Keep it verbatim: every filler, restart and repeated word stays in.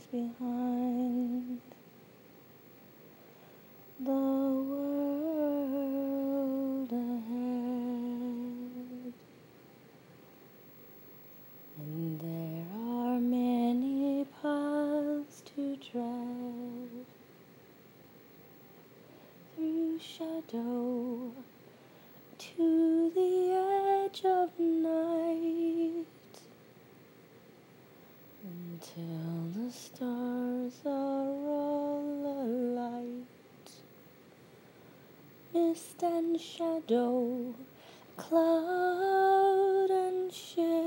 behind the world ahead, and there are many paths to tread through shadow to the edge of night, until the stars are all alight. Mist and shadow, cloud and shade,